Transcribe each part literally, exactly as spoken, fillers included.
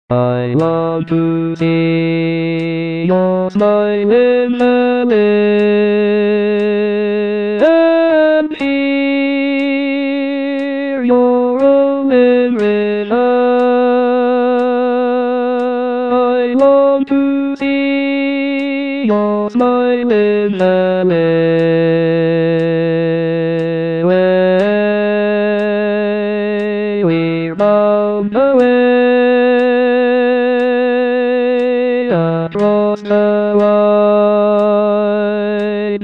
I love to see your smile in the wind and hear your rolling rhythm. I long to see your smile in the way we're bound away across the wide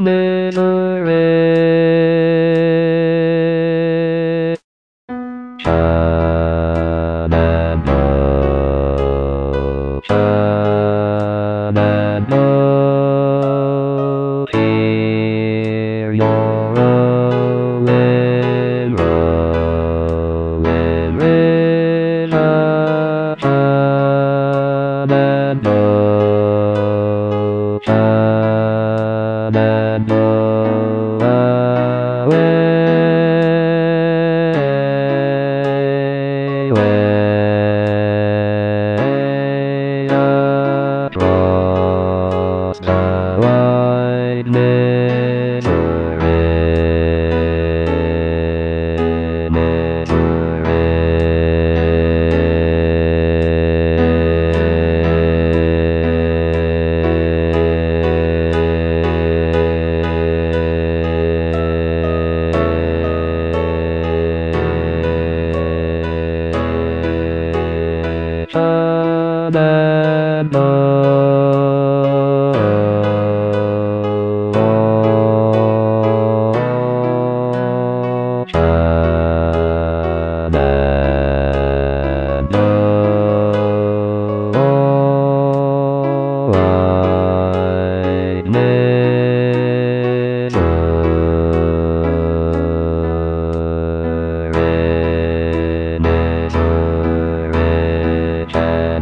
Mediterranean. Shenandoah, Shenandoah, hear your rolling, rolling rhythm. Shenandoah, Shenandoah, way, way across the wide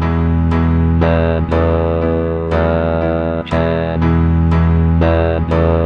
Shenandoah, Shenandoah.